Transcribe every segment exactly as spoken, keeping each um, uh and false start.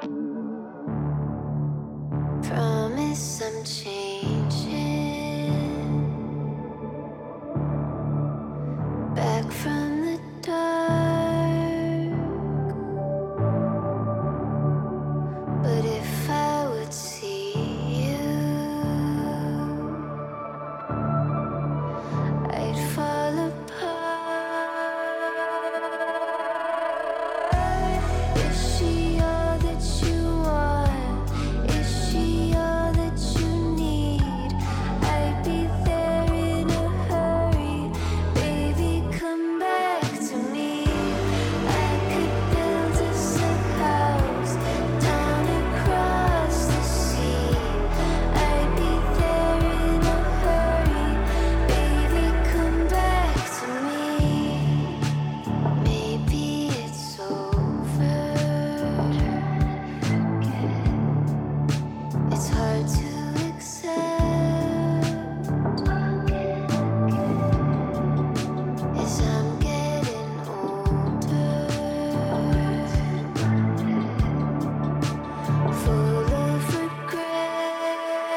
Promise I'm changing. Back from the dark. But if I would see you, I'd fall apart. Is she all that you want? Is she all that you need? I'd be there in a hurry. Baby, come back to me. I could build us a house down across the sea. I'd be there in a hurry. Baby, come back to me. Maybe it's over. It's hard to accept as I'm getting older, full of regrets.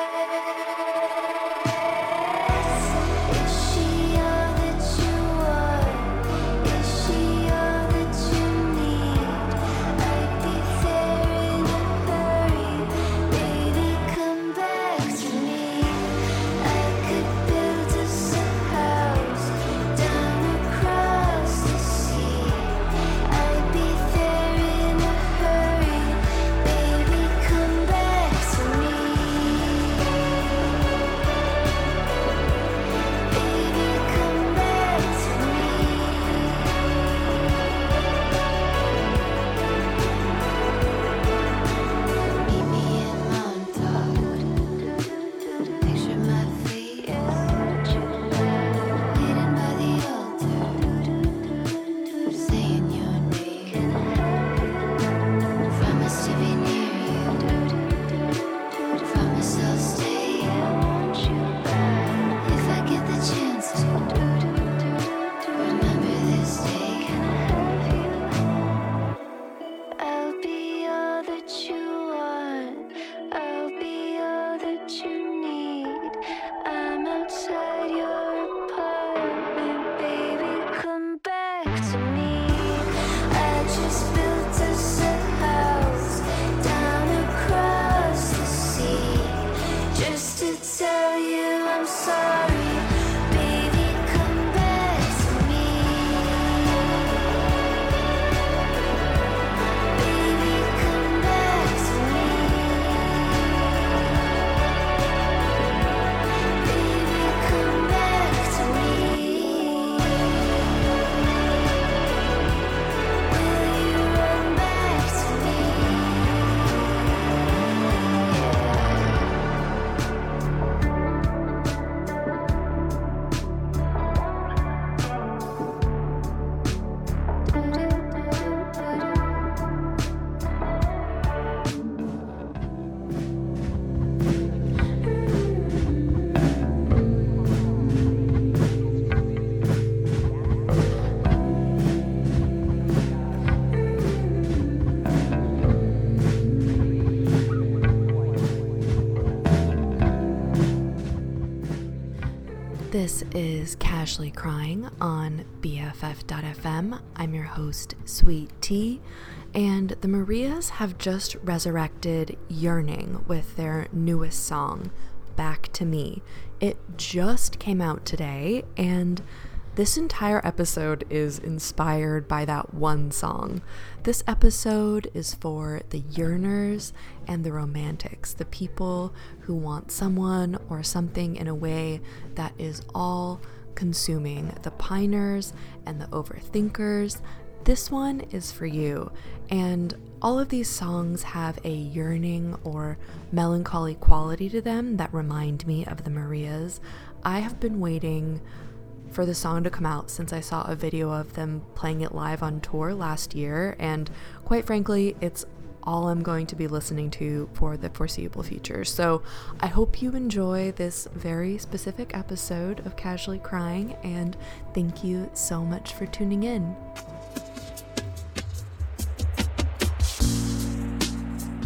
Is she all that you want? Is she all that you need? I'd be there in a hurry. Baby, come back to me. I could build us a house down across the sea. I'd be there in a hurry. Baby, come back to me. Baby, come back to me. Meet me in Montauk. Picture my face, waiting by the altar, saying your name. Promise to be near you. Promise I'll stay. If I get the chance to remember this day. I'll be all that you want. I'll be all that you need. I'm outside your apartment, baby. Come back to me. I just built us a house down across the sea, just to tell you I'm sorry. Baby, come back to me. Baby, come back to me. Baby, come back to me. Will you run back to me? This is Casually Crying on B F F dot F M. I'm your host, Sweet Tea, and the Marias have just resurrected Yearning with their newest song, Back to Me. It just came out today, and this entire episode is inspired by that one song. This episode is for the yearners and the romantics, the people who want someone or something in a way that is all consuming, the piners and the overthinkers. This one is for you. And all of these songs have a yearning or melancholy quality to them that remind me of the Marias. I have been waiting for the song to come out since I saw a video of them playing it live on tour last year, and quite frankly, it's all I'm going to be listening to for the foreseeable future. So I hope you enjoy this very specific episode of Casually Crying, and thank you so much for tuning in.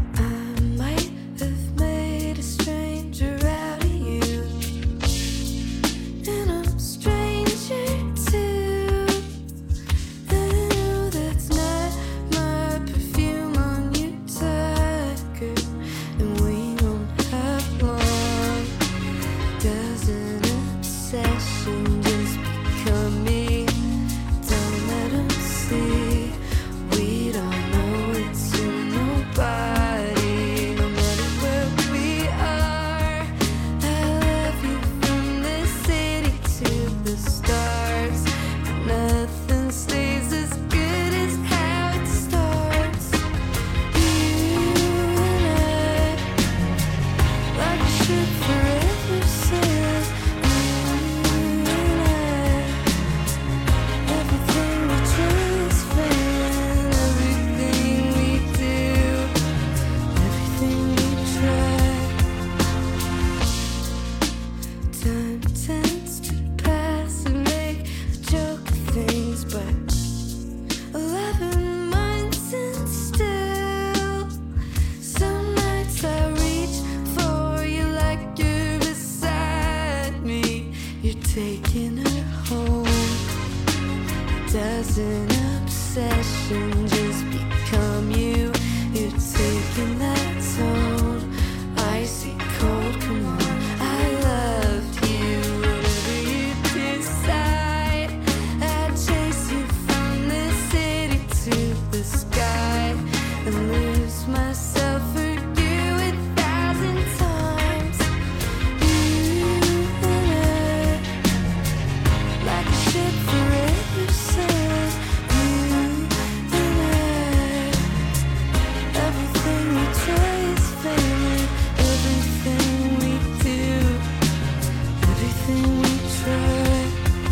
taking her home. Does an obsession just become you? You're taking that tone. Icy cold, come on. I loved you. Whatever you decide, I'd chase you from the city to the sky and lose myself for you a thousand times. You and I, like a ship forever sails. You and I, everything we try is failing. Everything we do, everything we try.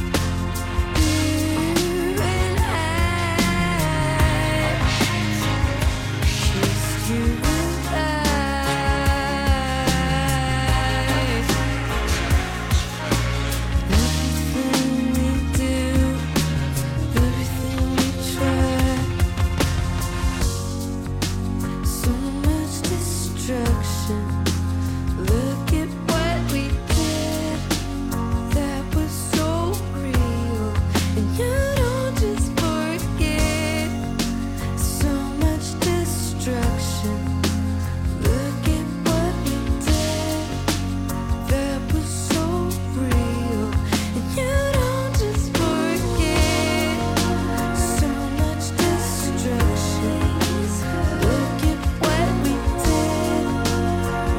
You and I, just you and I. Everything we do, everything we try. So much destruction. Look at what we did. That was so real. And you don't just forget. So much destruction. Look at what we did. That was so real. And you don't just forget. So much destruction. Look at what we did.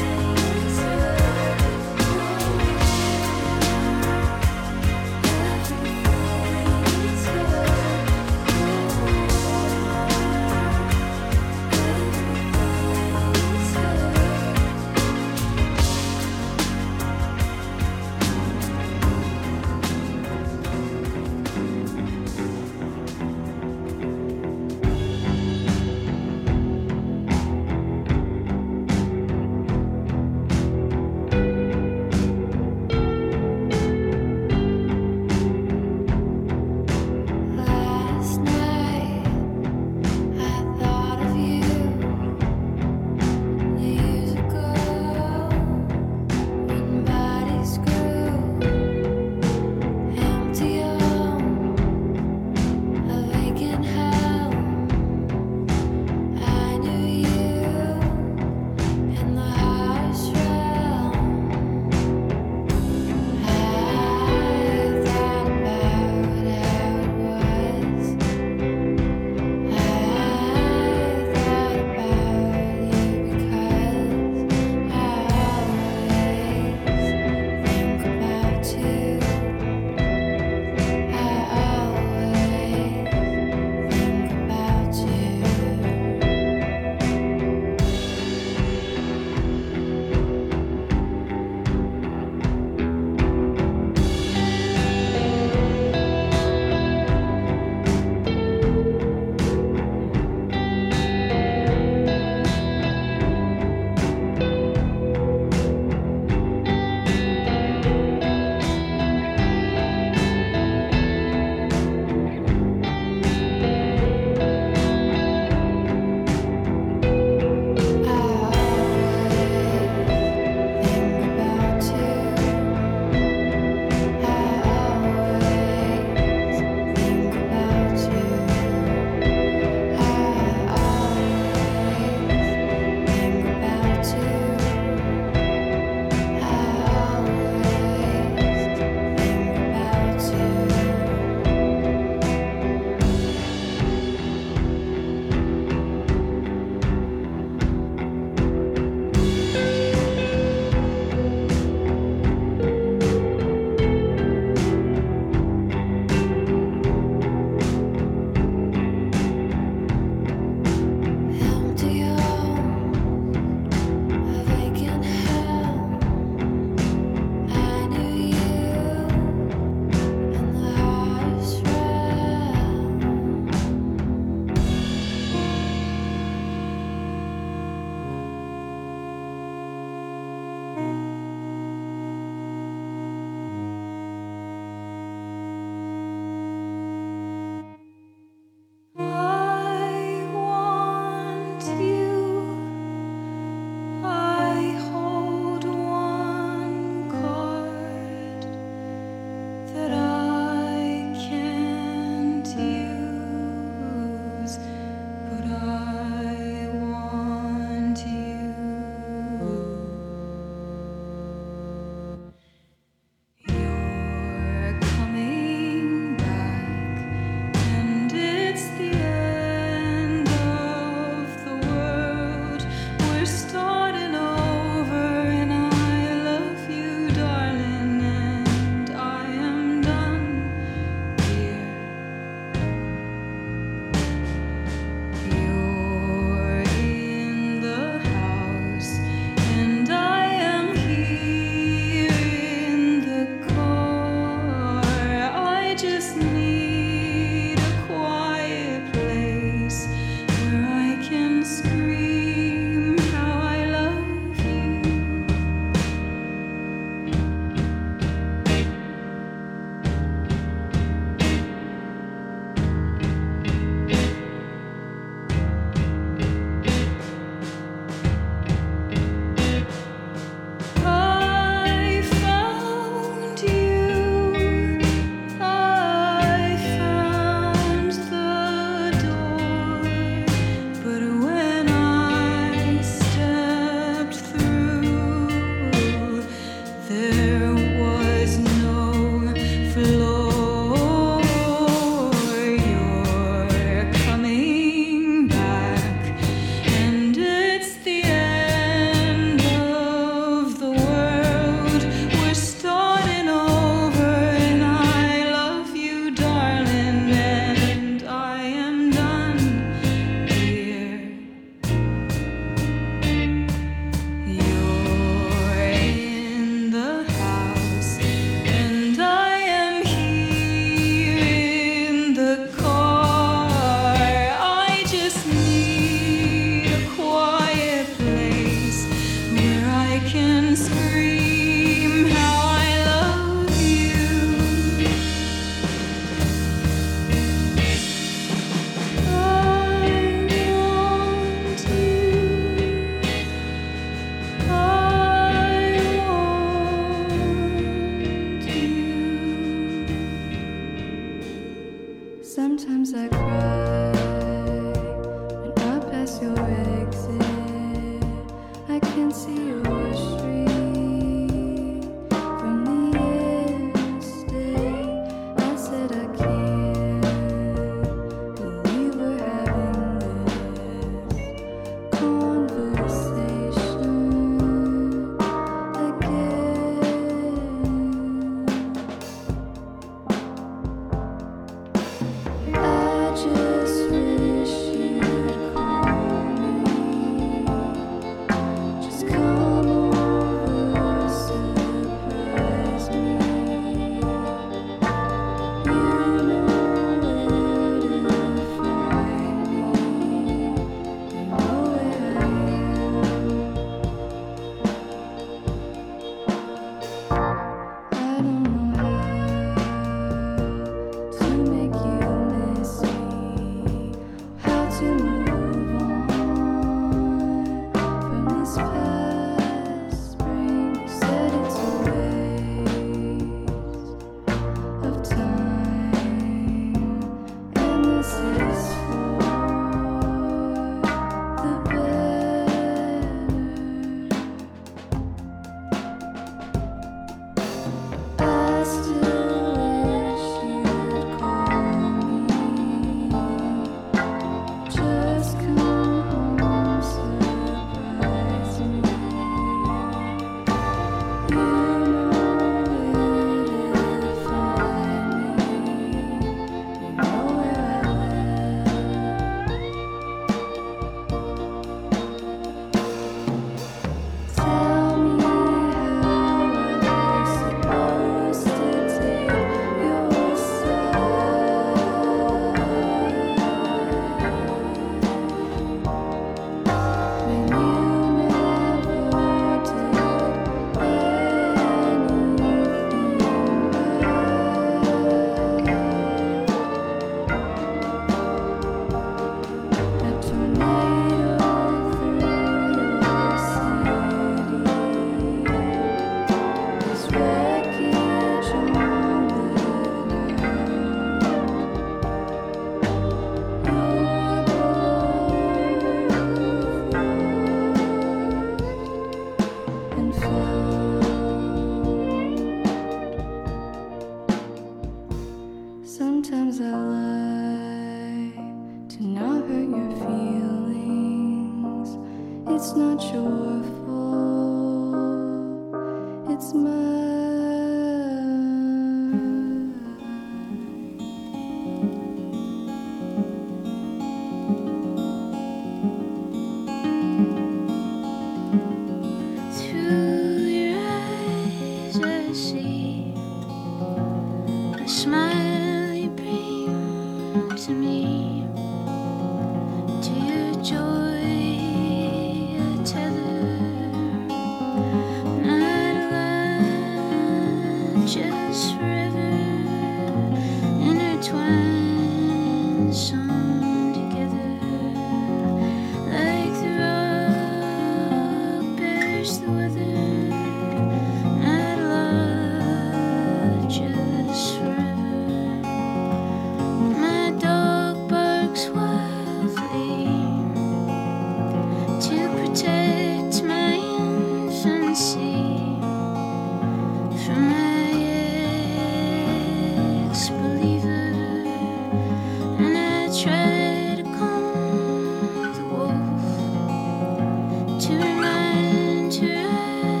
To remind her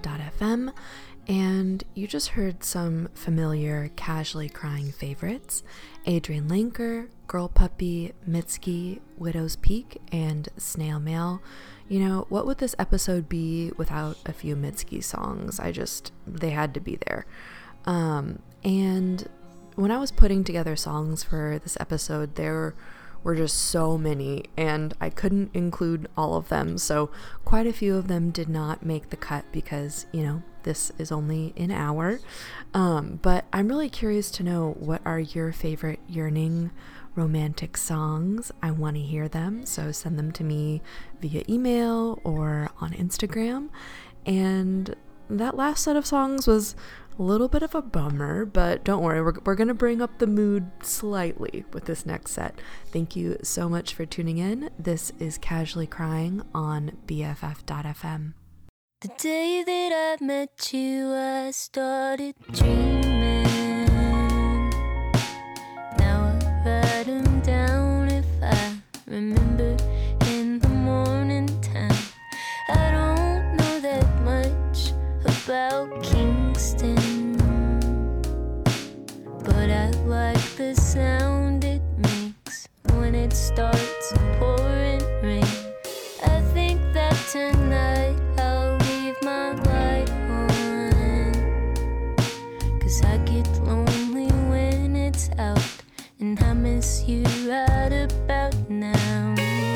dot f m, and you just heard some familiar Casually Crying favorites: Adrian Lanker, Girl Puppy, Mitski, Widow's Peak, and Snail Mail. You know, what would this episode be without a few Mitski songs? I just, they had to be there. Um, and when I was putting together songs for this episode, there were just so many, and I couldn't include all of them, so quite a few of them did not make the cut because, you know, this is only an hour. Um, but I'm really curious to know, what are your favorite yearning romantic songs? I want to hear them, so send them to me via email or on Instagram. And that last set of songs was a little bit of a bummer, but don't worry, we're, we're going to bring up the mood slightly with this next set. Thank you so much for tuning in. This is Casually Crying on B F F dot f m. The day that I met you, I started dreaming. Now I write them down if I remember in the morning time. I don't know that much about Kingston, but I like the sound it makes when it starts pouring rain. I think that tonight I'll leave my light on, 'cause I get lonely when it's out, and I miss you right about now.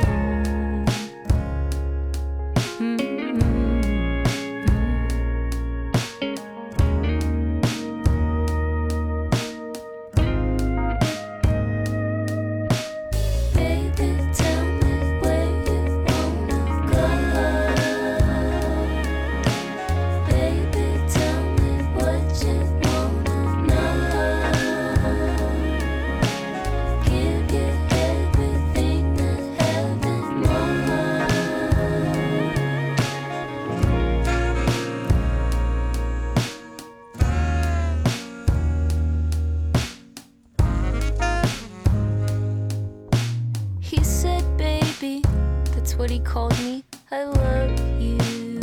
What he called me, I love you.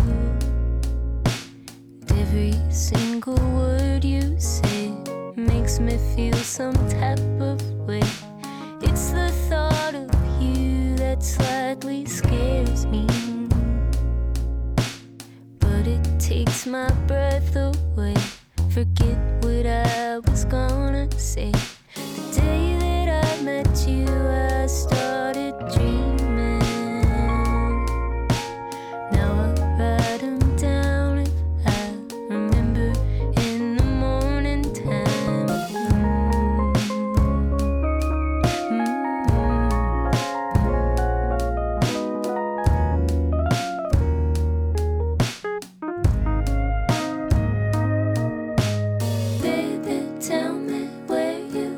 And every single word you say makes me feel some type of way. It's the thought of you that slightly scares me, but it takes my breath away. Forget what I was gonna say. The day that I met you, I started dreaming. Tell me where you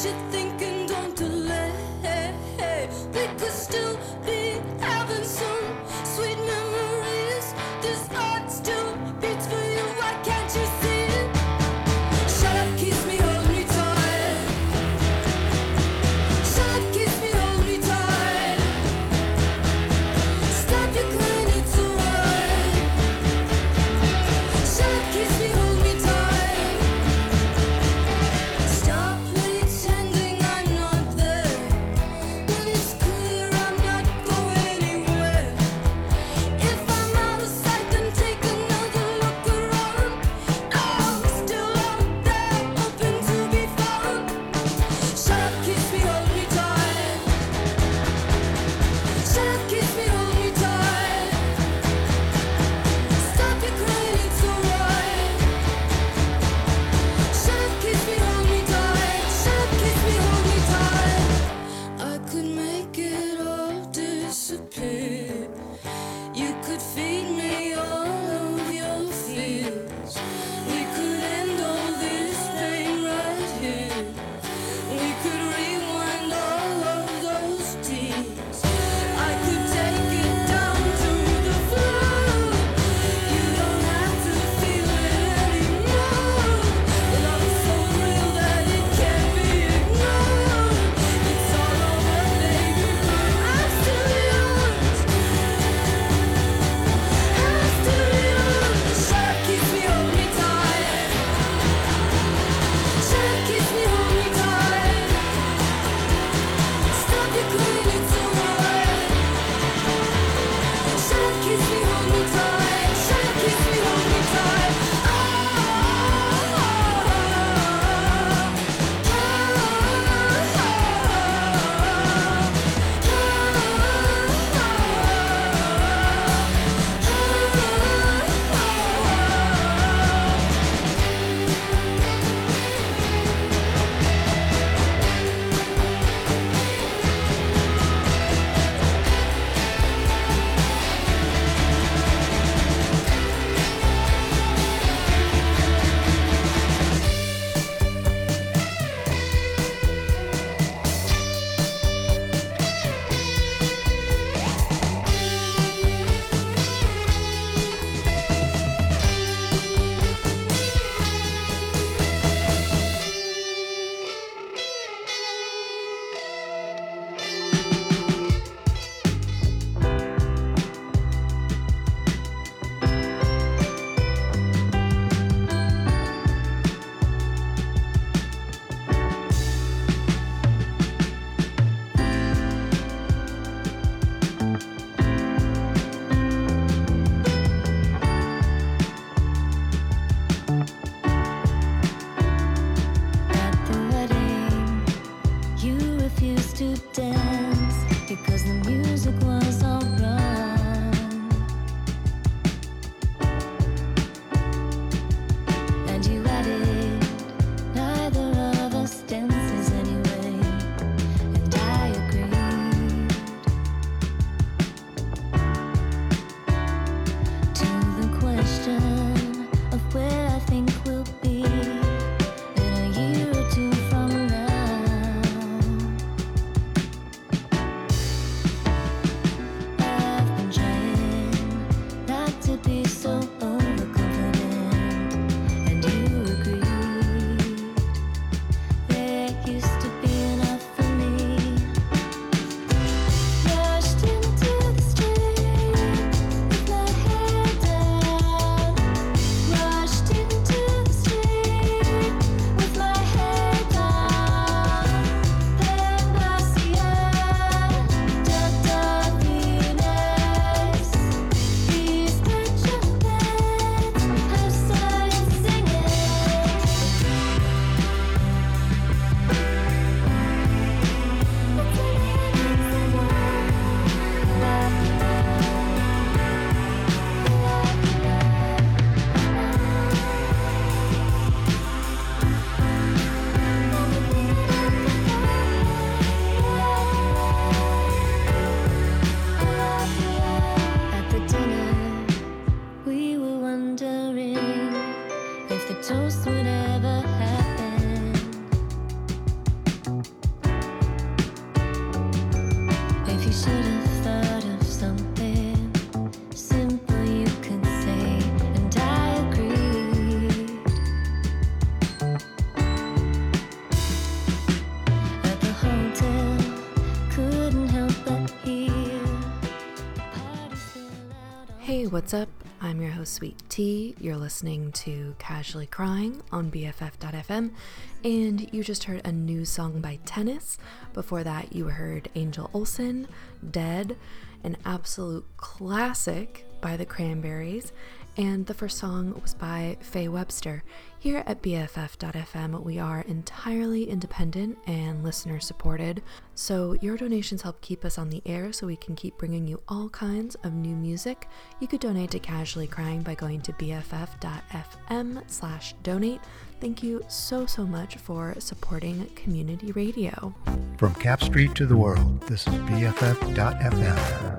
you think and don't delay. We could still be having some sweet memories. This heart still beats for you. Why can't you see it? Shut up, kiss me, hold me tight. Shut up, kiss me, hold me tight. Stop your crying, it's alright. Shut up, kiss me, hold me tight. Stop pretending what's up? I'm your host, Sweet Tea. You're listening to Casually Crying on B F F dot F M, and you just heard a new song by Tennis. Before that, you heard Angel Olsen, Dead, an absolute classic by the Cranberries, and the first song was by Faye Webster. Here at B F F dot F M, we are entirely independent and listener supported, so your donations help keep us on the air so we can keep bringing you all kinds of new music. You could donate to Casually Crying by going to B F F dot F M slash donate. Thank you so, so much for supporting community radio. From Cap Street to the world, this is B F F dot F M.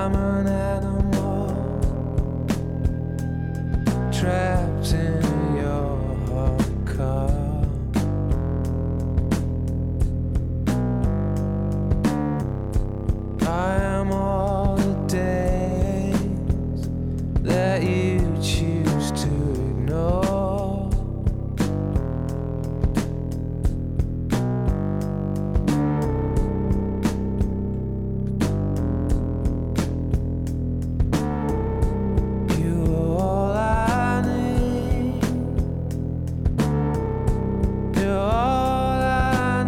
I'm an animal trapped in your car. I am all the days that you choose to ignore. You are all I need. You're all I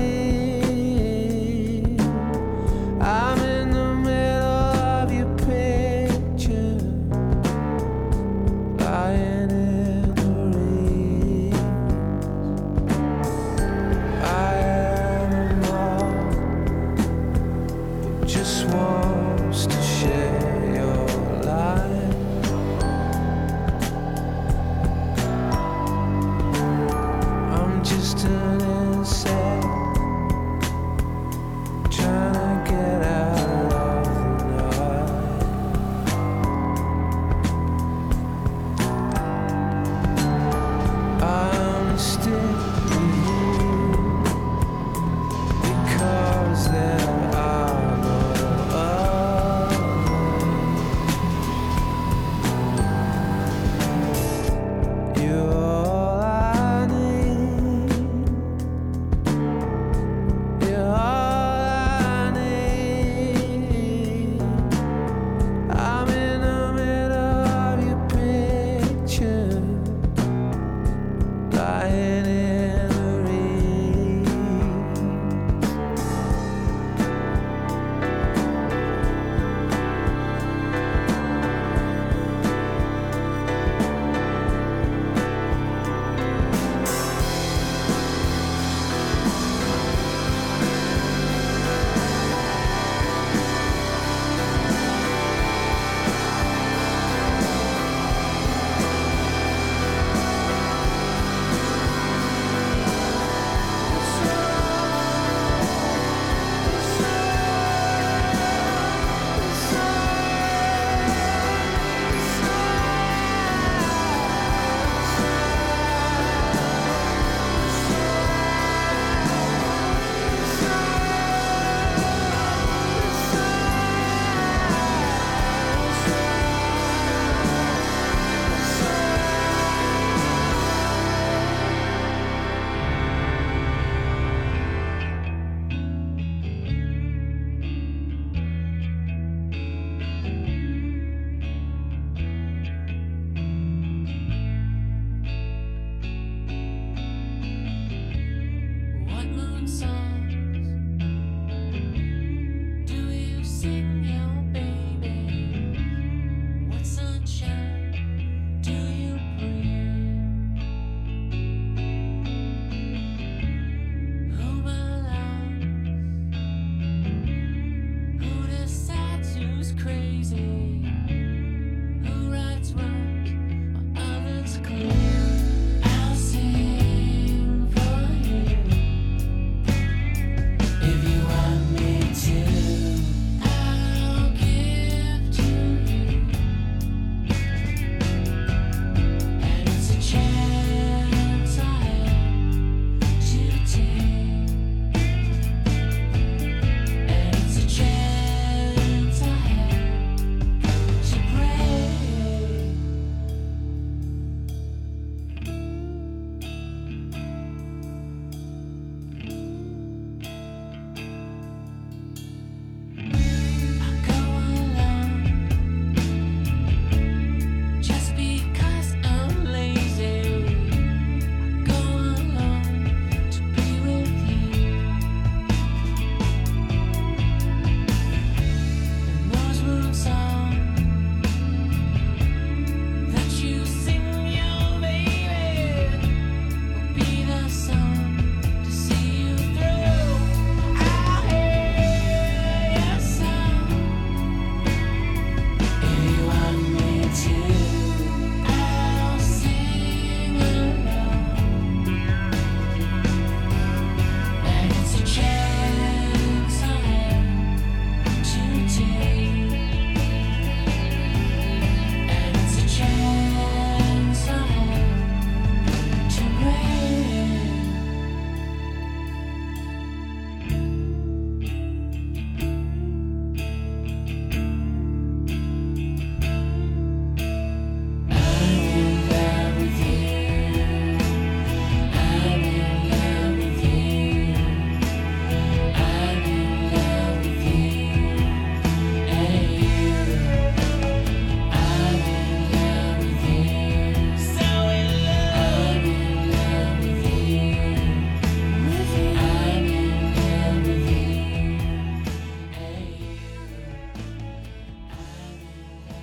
need. I'm in the middle of your picture, lying in the reeds. I am a moth who just wants to share your life. I'm just an insect trying to get out of the night. I'm still with you because there are no others. You're all I need. You're all I need. I'm in the middle of your picture, lying in the reeds. What moon songs do you sing your baby? What sunshine do you breathe? Who belongs? Who decides who's crazy? Who rights wrongs while others clear? I'll sing for you if you want me to. I'll give to you, and it's a chance I have to take, and it's a chance I have to break.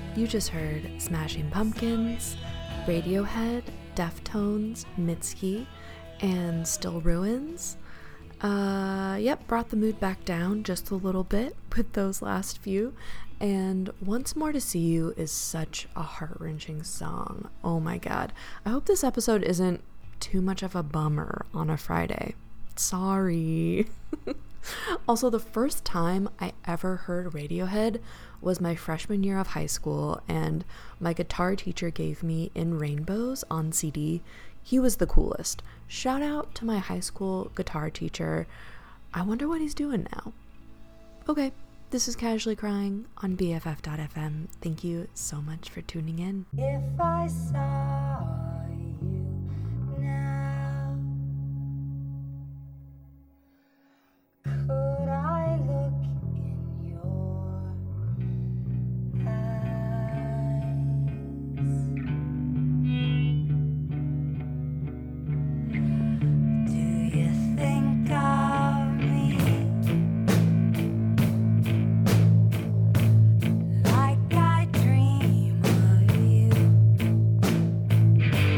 You just heard Smashing Pumpkins, Radiohead, Deftones, Mitski, and Still Ruins. Uh, yep, brought the mood back down just a little bit with those last few. And Once More to See You is such a heart-wrenching song. Oh my god. I hope this episode isn't too much of a bummer on a Friday. Sorry. Also, the first time I ever heard Radiohead was my freshman year of high school, and my guitar teacher gave me In Rainbows on C D. He was the coolest. Shout out to my high school guitar teacher. I wonder what he's doing now. Okay, this is Casually Crying on B F F dot F M. Thank you so much for tuning in. If I saw you now, could I look in your eyes? Do you think of me like I dream of you?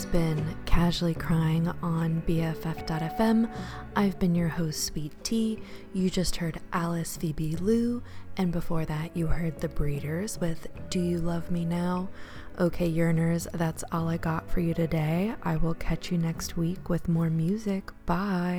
has been Casually Crying on B F F dot F M. I've been your host, Sweet Tea. You just heard Alice Phoebe Lou, and before that you heard The Breeders with Do You Love Me Now? Okay, yearners, that's all I got for you today. I will catch you next week with more music. Bye.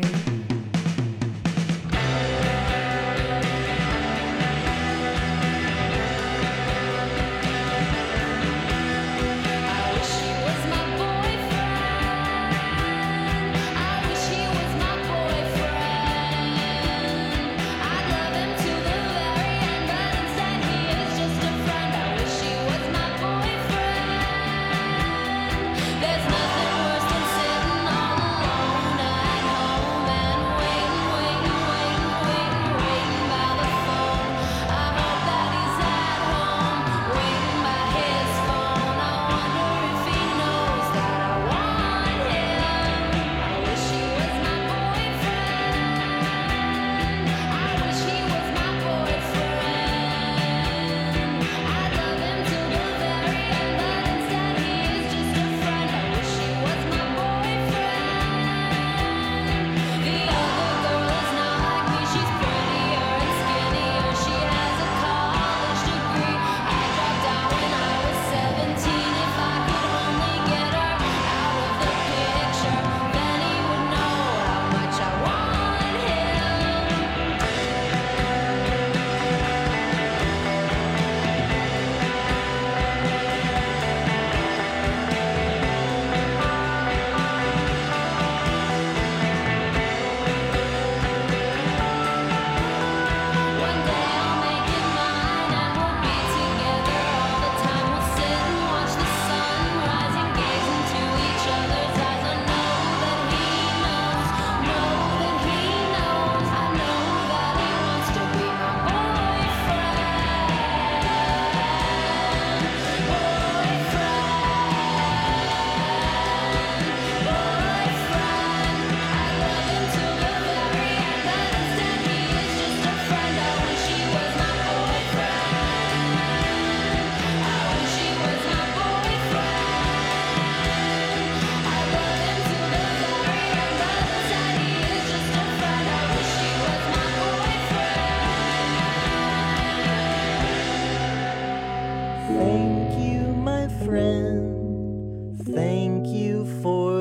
Thank you for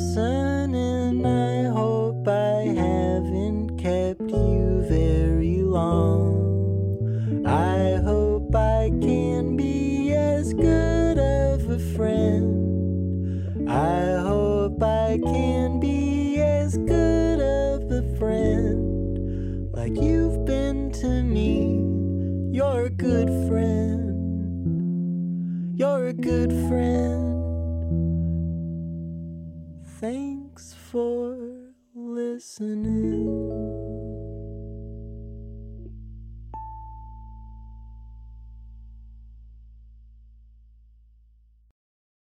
listening. I hope I haven't kept you very long. I hope I can be as good of a friend. I hope I can be as good of a friend like you've been to me. You're a good friend. You're a good friend. Thanks for listening.